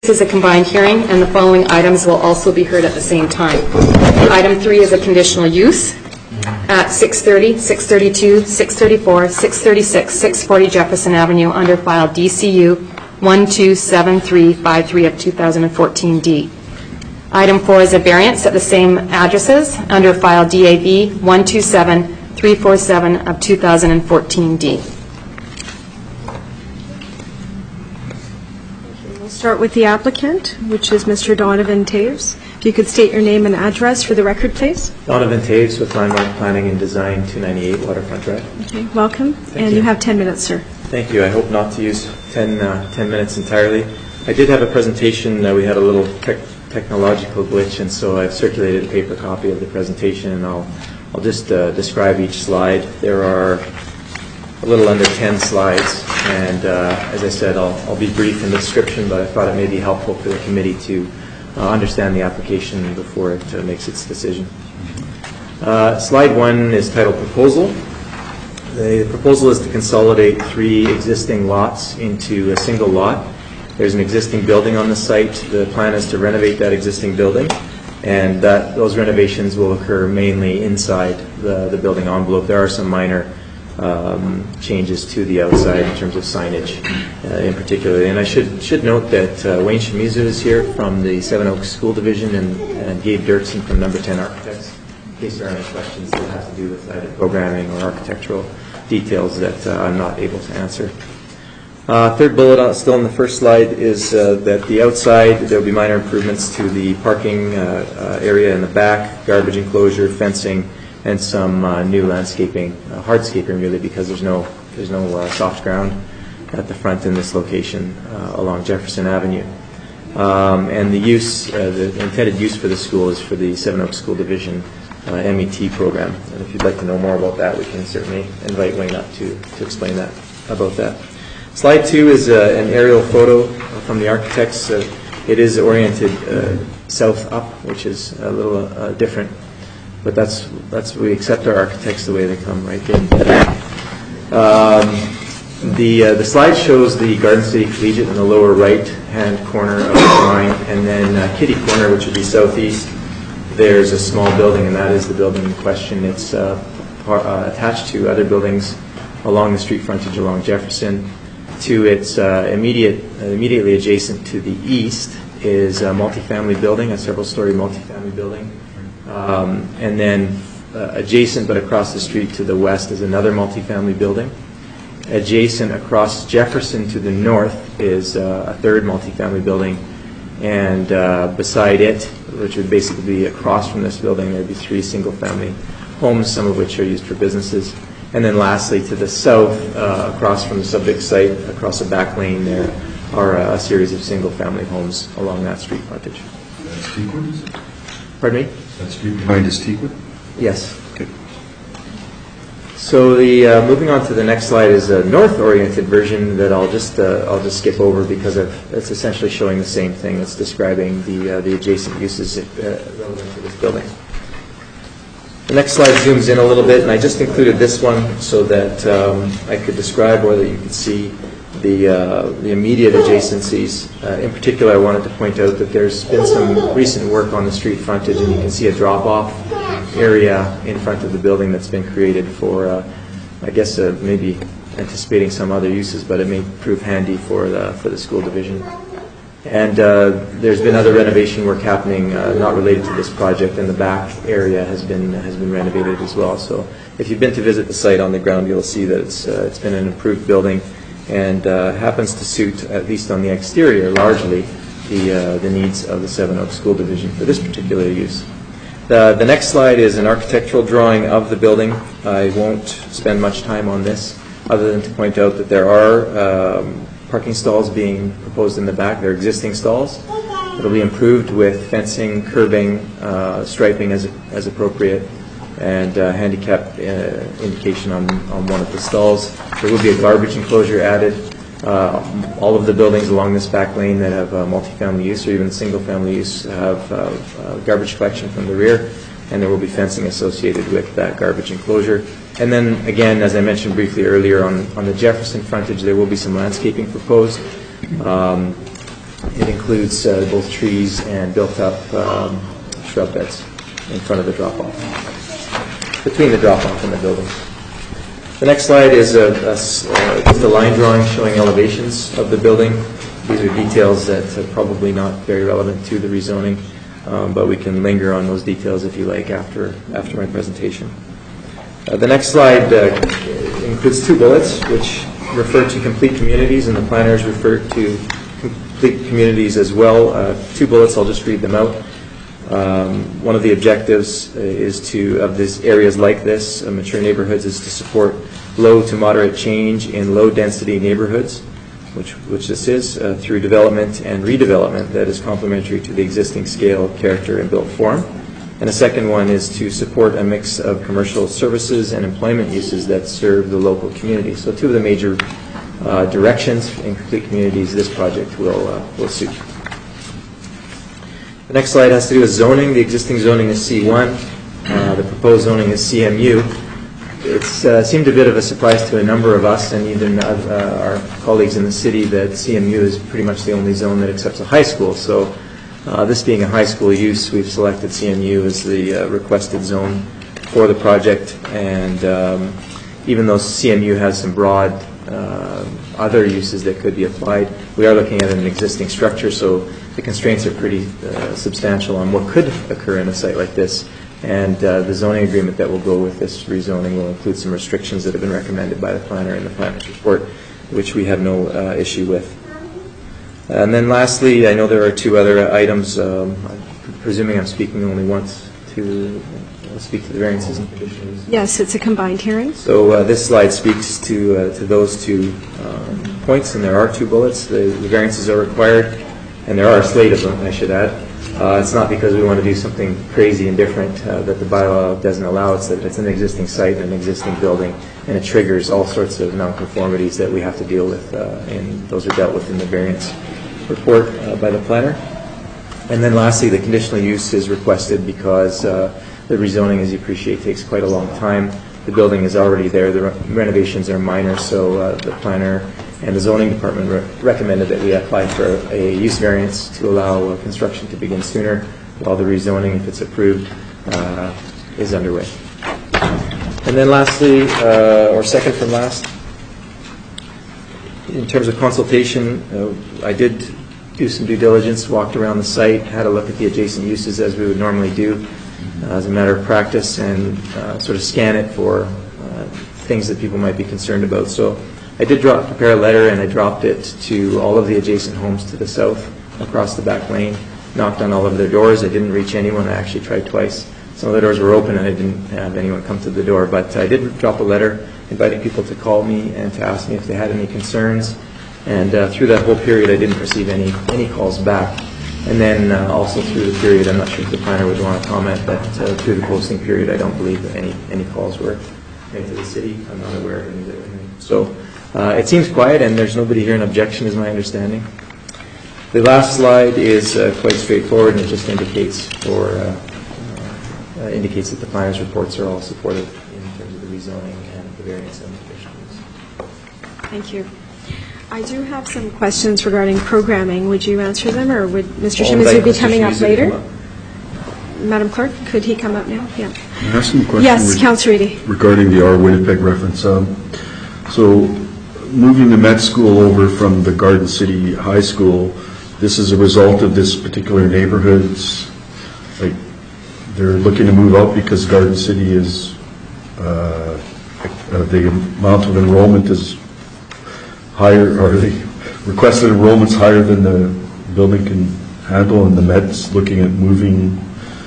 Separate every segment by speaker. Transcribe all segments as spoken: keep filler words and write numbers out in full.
Speaker 1: This is a combined hearing, and the following items will also be heard at the same time. Item three is a conditional use at six thirty, six thirty-two, six thirty-four, six thirty-six, six forty Jefferson Avenue under file D C U one two seven three five three of two thousand fourteen D. Item four is a variance at the same addresses under file D A V one two seven three four seven of two thousand fourteen D.
Speaker 2: We'll start with the applicant, which is Mister Donovan Taves. If you could state your name and address for the record, please.
Speaker 3: Donovan Taves with Landmark Planning and Design, two ninety-eight Waterfront Drive.
Speaker 2: Okay, welcome.
Speaker 3: Thank
Speaker 2: and
Speaker 3: you.
Speaker 2: you have ten minutes, sir.
Speaker 3: Thank you. I hope not to use ten, uh, ten minutes entirely. I did have a presentation. Uh, we had a little tech technological glitch, and so I've circulated a paper copy of the presentation, and I'll, I'll just uh, describe each slide. There are a little under ten slides, and uh, as I said, I'll, I'll be brief in the description, but I thought it may be helpful for the committee to uh, understand the application before it uh, makes its decision. Uh, slide one is titled Proposal. The proposal is to consolidate three existing lots into a single lot. There's an existing building on the site. The plan is to renovate that existing building, and that those renovations will occur mainly inside the, the building envelope. There are some minor um, changes to the outside in terms of signage uh, in particular. And I should should note that uh, Wayne Shimizu is here from the Seven Oaks School Division, and, and Gabe Dirksen from Number ten Architects, in case there are any questions that have to do with either programming or architectural details that uh, I'm not able to answer. Uh, third bullet, uh, still on the first slide, is uh, that the outside there will be minor improvements to the parking uh, uh, area in the back, garbage enclosure, fencing, and some uh, new landscaping, uh, hardscaping really, because there's no there's no uh, soft ground at the front in this location uh, along Jefferson Avenue. Um, and the use, uh, the intended use for the school is for the Seven Oaks School Division uh, M E T program. And if you'd like to know more about that, we can certainly invite Wayne up to to explain that about that. Slide two is uh, an aerial photo from the architects. Uh, it is oriented uh, south up, which is a little uh, different, but that's that's we accept our architects the way they come, right? Um, the uh, the slide shows the Garden City Collegiate in the lower right hand corner of the drawing, and then uh, Kitty Corner, which would be southeast. There's a small building, and that is the building in question. It's uh, par uh, attached to other buildings along the street frontage along Jefferson. To its uh, immediate, uh, immediately adjacent to the east is a multifamily building, a several-story multifamily building. Um, and then uh, adjacent but across the street to the west is another multifamily building. Adjacent across Jefferson to the north is uh, a third multifamily building. And uh, beside it, which would basically be across from this building, there would be three single-family homes, some of which are used for businesses. And then lastly, to the south, uh, across from the subject site, across the back lane, there are uh, a series of single-family homes along that street frontage.
Speaker 4: That's Teakwood, is it?
Speaker 3: Pardon me?
Speaker 4: That street behind is Teakwood?
Speaker 3: Yes. Okay. So the uh, moving on to the next slide is a north-oriented version that I'll just uh, I'll just skip over because of, it's essentially showing the same thing. It's describing the uh, the adjacent uses uh, relevant to this building. The next slide zooms in a little bit, and I just included this one so that um, I could describe, or that you could see the, uh, the immediate adjacencies. Uh, in particular, I wanted to point out that there's been some recent work on the street frontage, and you can see a drop-off area in front of the building that's been created for, uh, I guess, uh, maybe anticipating some other uses, but it may prove handy for the, for the school division. And uh, there's been other renovation work happening, uh, not related to this project, and the back area has been has been renovated as well. So, if you've been to visit the site on the ground, you'll see that it's uh, it's been an improved building, and uh, happens to suit, at least on the exterior, largely the uh, the needs of the Seven Oaks School Division for this particular use. The the next slide is an architectural drawing of the building. I won't spend much time on this, other than to point out that there are Um, parking stalls being proposed in the back. They're existing stalls. It'll be improved with fencing, curbing, uh, striping as as appropriate, and uh, handicap uh, indication on, on one of the stalls. There will be a garbage enclosure added. Uh, all of the buildings along this back lane that have uh, multifamily use or even single-family use have uh, uh, garbage collection from the rear, and there will be fencing associated with that garbage enclosure. And then, again, as I mentioned briefly earlier, on, on the Jefferson frontage, there will be some landscaping proposed. Um, It includes uh, both trees and built-up um, shrub beds in front of the drop-off, between the drop-off and the building. The next slide is a, a, uh, just a line drawing showing elevations of the building. These are details that are probably not very relevant to the rezoning, um, but we can linger on those details if you like after, after my presentation. Uh, the next slide uh, includes two bullets which refer to complete communities, and the planners refer to complete communities as well. Uh, two bullets, I'll just read them out. Um, one of the objectives uh, is to, of these areas like this, uh, mature neighborhoods, is to support low to moderate change in low density neighborhoods, which, which this is, uh, through development and redevelopment that is complementary to the existing scale, character, and built form. And the second one is to support a mix of commercial services and employment uses that serve the local community. So two of the major uh, directions in complete communities this project will, uh, will suit. The next slide has to do with zoning. The existing zoning is C one. Uh, the proposed zoning is C M U. It uh, seemed a bit of a surprise to a number of us and even uh, our colleagues in the city that C M U is pretty much the only zone that accepts a high school. So uh, this being a high school use, we've selected C M U as the uh, requested zone for the project. And um, even though C M U has some broad uh, other uses that could be applied, we are looking at an existing structure, so the constraints are pretty uh, substantial on what could occur in a site like this. And uh, the zoning agreement that will go with this rezoning will include some restrictions that have been recommended by the planner in the planner's report, which we have no uh, issue with. And then lastly, I know there are two other items. Um, I'm presuming I'm speaking only once to uh, speak to the variances and conditions.
Speaker 2: Yes, it's a combined hearing.
Speaker 3: So uh, this slide speaks to uh, to those two um, points, and there are two bullets. The, the variances are required, and there are a slate of them, I should add. Uh, it's not because we want to do something crazy and different uh, that the bylaw doesn't allow. It's that it's an existing site, an existing building, and it triggers all sorts of nonconformities that we have to deal with, uh, and those are dealt with in the variance report uh, by the planner. And then lastly, the conditional use is requested because uh, the rezoning, as you appreciate, takes quite a long time. The building is already there. The re renovations are minor, so uh, the planner and the zoning department re recommended that we apply for a, a use variance to allow uh, construction to begin sooner while the rezoning, if it's approved, uh, is underway. And then lastly, uh, or second from last, in terms of consultation, uh, I did do some due diligence, walked around the site, had a look at the adjacent uses as we would normally do uh, as a matter of practice, and uh, sort of scan it for uh, things that people might be concerned about. So I did drop, prepare a letter, and I dropped it to all of the adjacent homes to the south across the back lane, knocked on all of their doors. I didn't reach anyone. I actually tried twice. Some of the doors were open and I didn't have anyone come to the door, but I did drop a letter inviting people to call me and to ask me if they had any concerns. And uh, through that whole period, I didn't receive any, any calls back. And then uh, also through the period, I'm not sure if the planner would want to comment, that uh, through the posting period, I don't believe that any, any calls were made to the city. I'm not aware of any that were made. So uh, it seems quiet, and there's nobody here in objection, is my understanding. The last slide is uh, quite straightforward, and it just indicates or uh, uh, indicates that the planner's reports are all supportive in terms of the rezoning and the variance and the conditions.
Speaker 2: Thank you. I do have some questions regarding programming. Would you answer them, or would Mister
Speaker 3: Well,
Speaker 2: Shimizu be
Speaker 3: Mister
Speaker 2: coming up
Speaker 3: Shimizu
Speaker 2: later?
Speaker 3: come up.
Speaker 2: Madam Clerk, could he come up now? Yeah.
Speaker 4: I have some questions.
Speaker 2: Yes, Councillor Eady.
Speaker 4: Regarding the R. Winnipeg reference. Um, so, moving the Met School over from the Garden City High School, this is a result of this particular neighborhood's, like, they're looking to move out because Garden City is, uh, uh, the amount of enrollment is higher, or the requested enrollment's higher than the building can handle, and the Met's looking at moving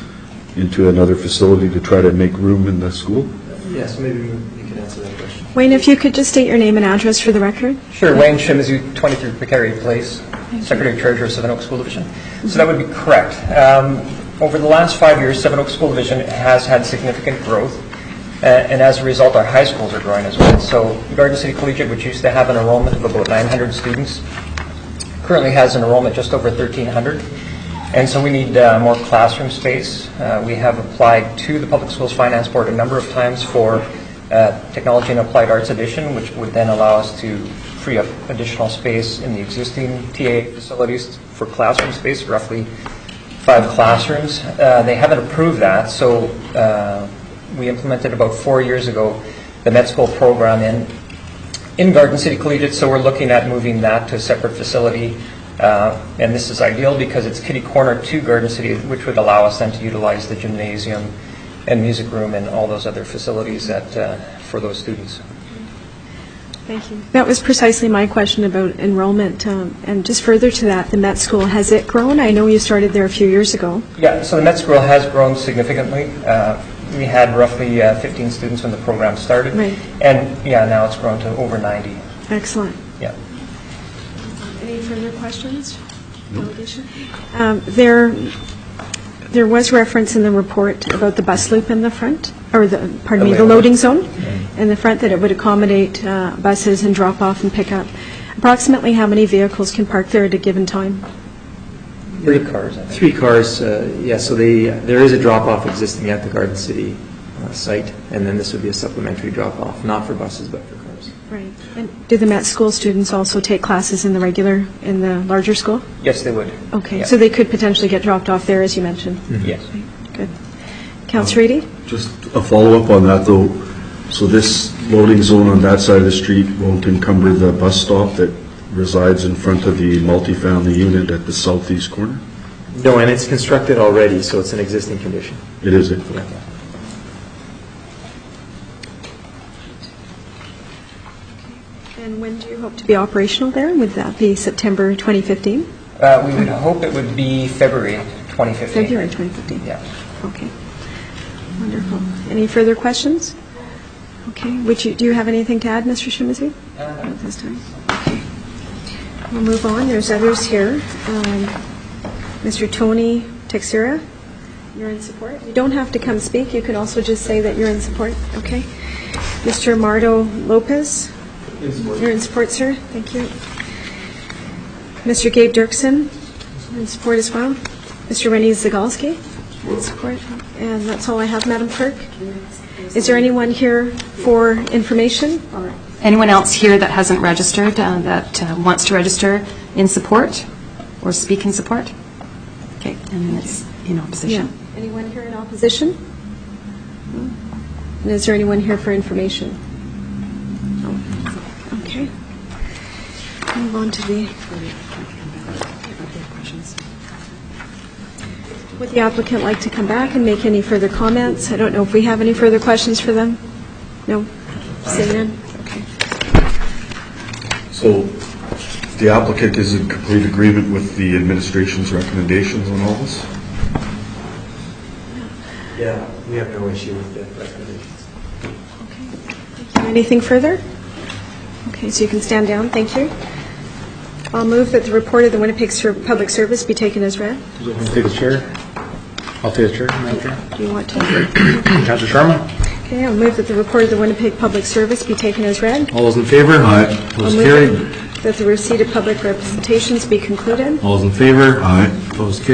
Speaker 4: into another facility to try to make room in the school?
Speaker 3: Yes, maybe you can answer that question.
Speaker 2: Wayne, if you could just state your name and address for the record.
Speaker 5: Sure, Wayne Shimizu, twenty-three Picari Place, Secretary Treasurer, Seven Oaks School Division. So that would be correct. Um, over the last five years, Seven Oaks School Division has had significant growth, uh, and as a result, our high schools are growing as well. So Garden City Collegiate, which used to have an enrollment of about nine hundred students, currently has an enrollment just over thirteen hundred. And so we need uh, more classroom space. Uh, we have applied to the Public Schools Finance Board a number of times for uh, Technology and Applied Arts Addition, which would then allow us to free up additional space in the existing T A facilities for classroom space, roughly five classrooms. Uh, They haven't approved that, so uh, we implemented about four years ago the med school program in in Garden City Collegiate, so we're looking at moving that to a separate facility. Uh, and this is ideal because it's kitty corner to Garden City, which would allow us then to utilize the gymnasium and music room and all those other facilities that uh, for those students.
Speaker 2: Thank you. That was precisely my question about enrollment. Um, and just further to that, the Met School, has it grown? I know you started there a few years ago.
Speaker 5: Yeah, so the med school has grown significantly. Uh, we had roughly uh, fifteen students when the program started.
Speaker 2: Right.
Speaker 5: And yeah, now it's grown to over ninety.
Speaker 2: Excellent.
Speaker 5: Yeah.
Speaker 2: Any further questions? Delegation? Um, There, there was reference in the report about the bus loop in the front, or the, pardon me, the loading zone in the front, that it would accommodate uh, buses and drop off and pick up. Approximately how many vehicles can park there at a given time?
Speaker 5: Three cars, I think.
Speaker 3: Three cars, uh, yeah, so they, there is a drop-off existing at the Garden City uh, site, and then this would be a supplementary drop-off, not for buses, but for cars.
Speaker 2: Right. And do the Met School students also take classes in the regular, in the larger school?
Speaker 5: Yes, they would.
Speaker 2: Okay,
Speaker 5: Yeah.
Speaker 2: so they could potentially get dropped off there, as you mentioned?
Speaker 5: Yes.
Speaker 2: Good. Councillor Eady?
Speaker 4: Just a follow-up on that, though. So this loading zone on that side of the street won't encumber the bus stop that resides in front of the multifamily unit at the southeast corner?
Speaker 3: No, and it's constructed already, so it's an existing condition.
Speaker 4: It is, it?
Speaker 3: Yeah.
Speaker 2: And when do you hope to be operational there? Would that be September twenty fifteen?
Speaker 5: Uh, we would hope it would be February twenty fifteen.
Speaker 2: February twenty fifteen?
Speaker 5: Yeah.
Speaker 2: Okay. Wonderful. Any further questions? Okay. Would you, do you have anything to add, Mister Shimizu?
Speaker 5: Uh,
Speaker 2: At this time? Okay. We'll move on. There's others here. Um, Mister Tony Texera, you're in support. You don't have to come speak. You can also just say that you're in support. Okay. Mister Mardo Lopez, you're in support, sir. Thank you. Mister Gabe Dirksen, in support as well. Mister Rennie Zagalski, in support. And that's all I have, Madam Clerk. Is there anyone here for information?
Speaker 1: Anyone else here that hasn't registered, uh, that uh, wants to register in support or speak in support? Okay, and then it's in opposition.
Speaker 2: Yeah. Anyone here in opposition? No? And is there anyone here for information? No. Okay. Move on to the... Would the applicant like to come back and make any further comments? I don't know if we have any further questions for them. No? Seeing none? Okay.
Speaker 4: So the applicant is in complete agreement with the administration's recommendations on all this?
Speaker 3: Yeah, we have no issue with the recommendations.
Speaker 2: Okay. Thank you. Anything further? Okay, so you can stand down. Thank you. I'll move that the report of the Winnipeg Ser- Public Service be taken as read.
Speaker 6: Take the chair. I'll take the chair, Madam Chair.
Speaker 2: Do you want to?
Speaker 6: Councillor Sharma?
Speaker 2: Okay, I'll move that the report of the Winnipeg Public Service be taken as read.
Speaker 6: All those in favor? Aye.
Speaker 2: I'll
Speaker 6: Those
Speaker 2: move
Speaker 6: carried.
Speaker 2: that the receipt of public representations be concluded.
Speaker 6: All those in favor?
Speaker 4: Aye.
Speaker 6: Opposed, carried.